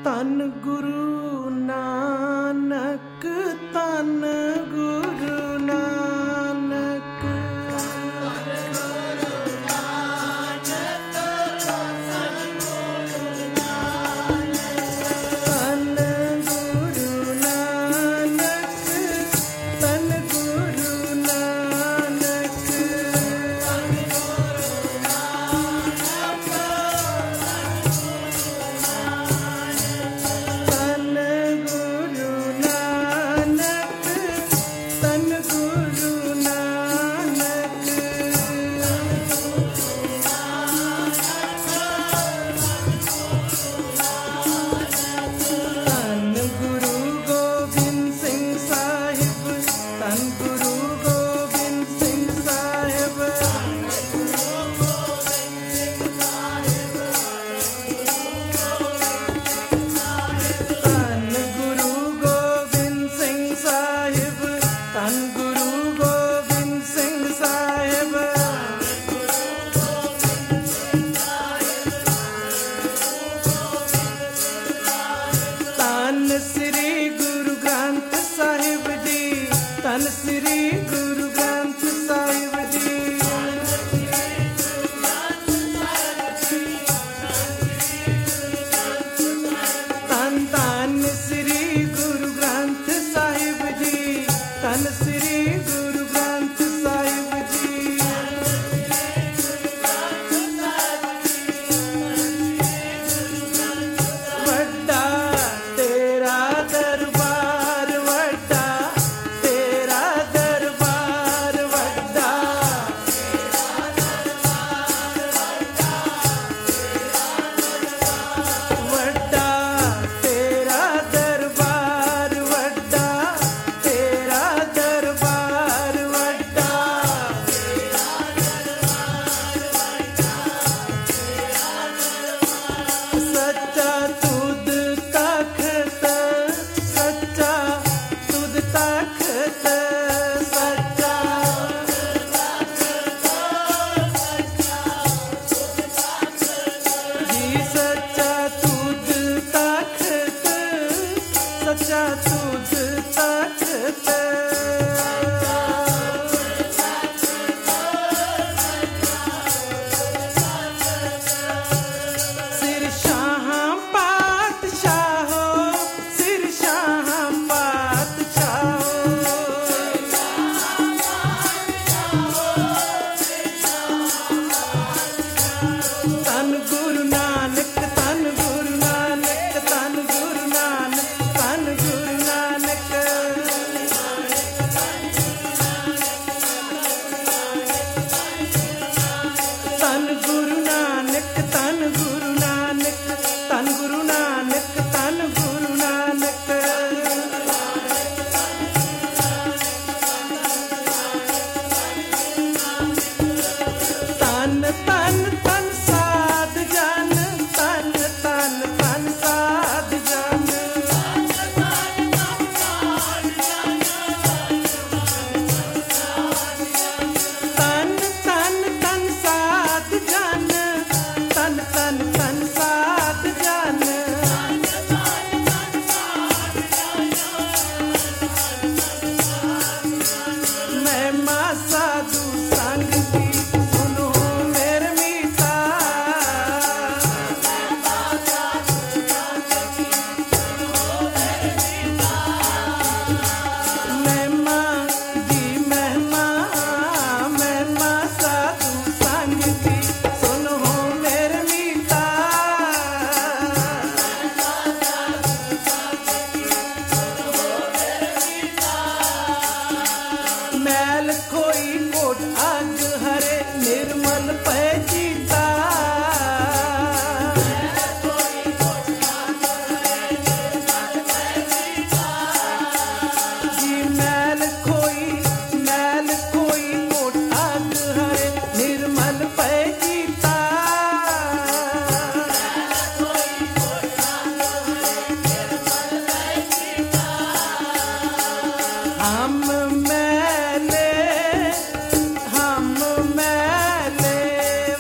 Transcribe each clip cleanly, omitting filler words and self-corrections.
तन गुरु नानक, तन गुरु नानक। हम मैले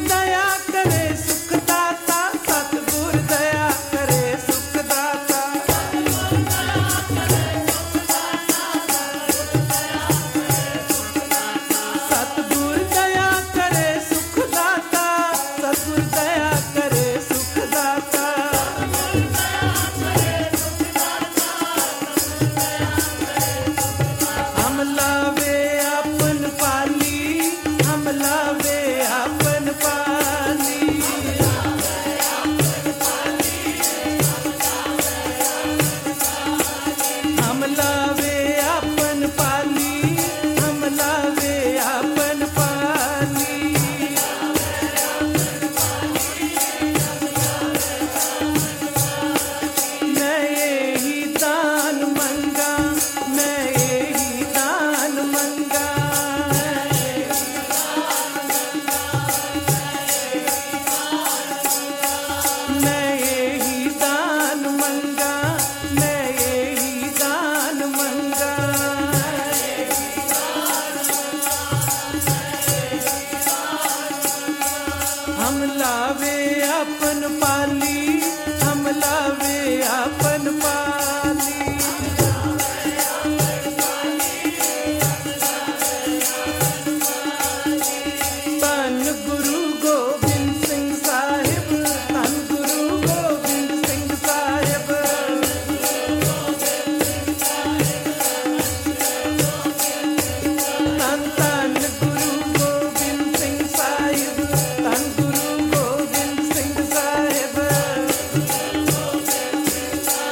दया करे सुखदाता, सतगुर दया करे सुखदाता। सतगुर दया करे सुखदाता, सतगुर दया करे सुखदाता। हम लावे अपन पाली, हम लावे अपन पाली। हम लावे अपन पाली, हम लावे अपन पाली। मैं यही दान मंगा, मैं यही दान मंगा। मैं यही दान मंगा, मैं यही दान मंगा। हम लावे अपन पाली, हम लावे अपन पाली। धन गुरु गोबिंद सिंह साहिब, धन गुरु गोबिंद सिंह साहिब। धन धन गुरु गोबिंद सिंह साहिब, धन गुरु गोबिंद सिंह साहिब।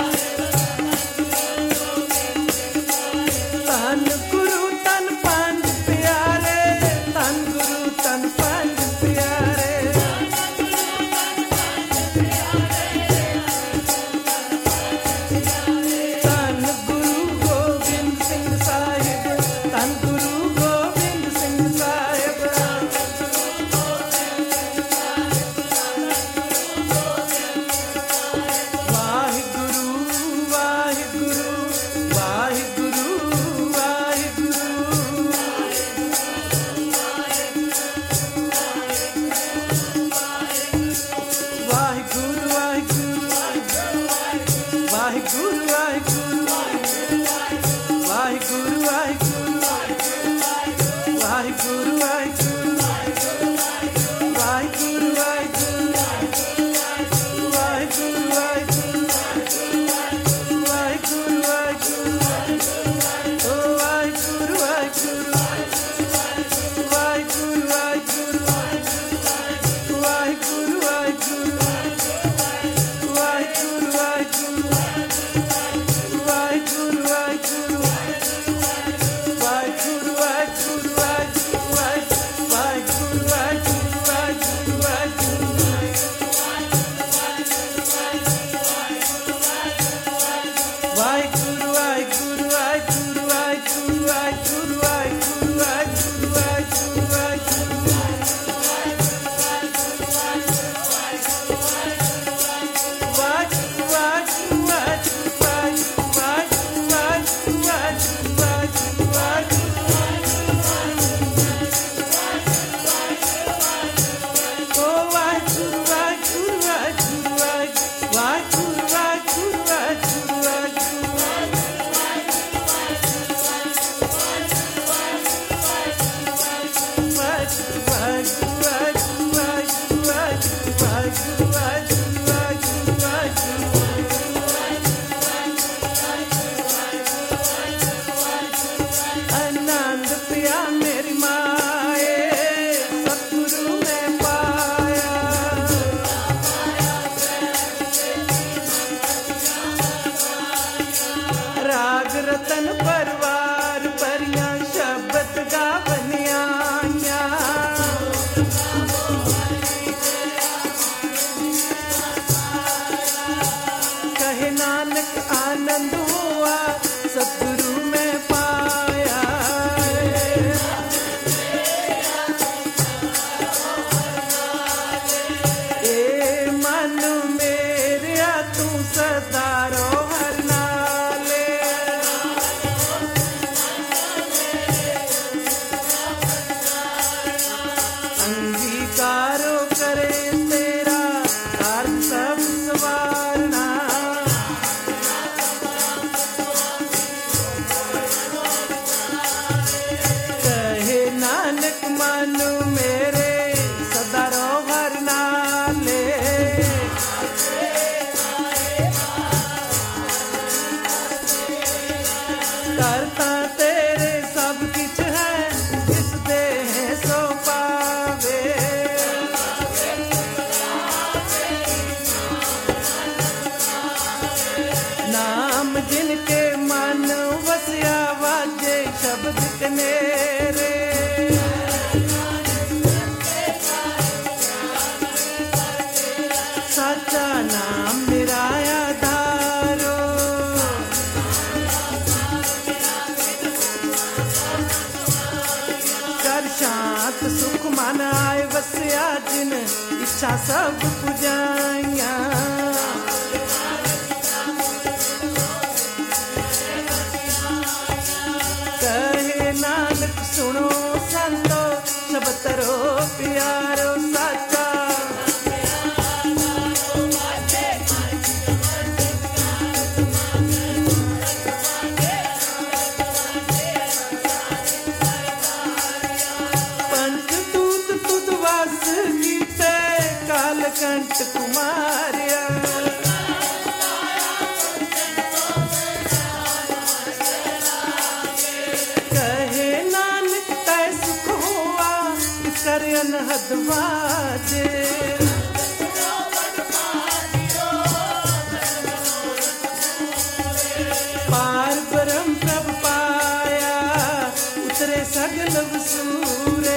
कनेरे साचा नाम मेरा आधारो कर शांत सुख मन आए वस्या जिन इच्छा सब पुजाइया कहे नानक सुनो संतो सब तरो प्यारो साचा कंठ कुमारिया कहे नानक तै सुख हुआ कर अनहद बाजे पार ब्रह्म प्रभ पाया उतरे सगल वसूरे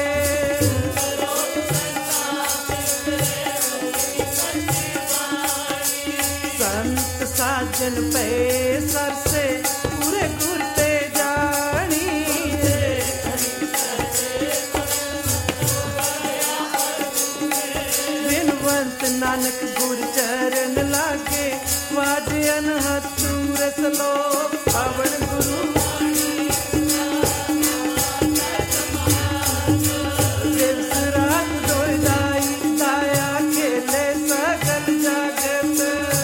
संत साजन पे सर से पूरे कुर्ते जानी बिनवंत नानक गुर चरण लागे वाजन हथूर सलो पावन गुरु दिवस रात दोयदाई दाया खेले सगल जगत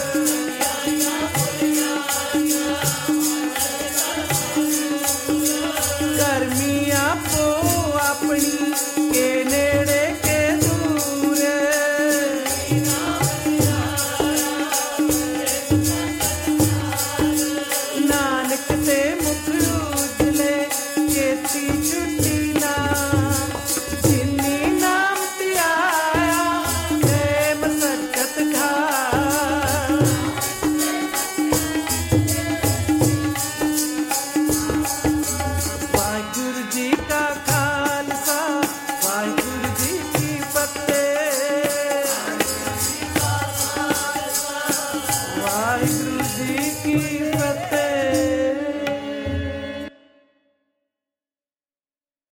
अपनी के नेड़े के दूर नानक ते मुख उजले केती छुट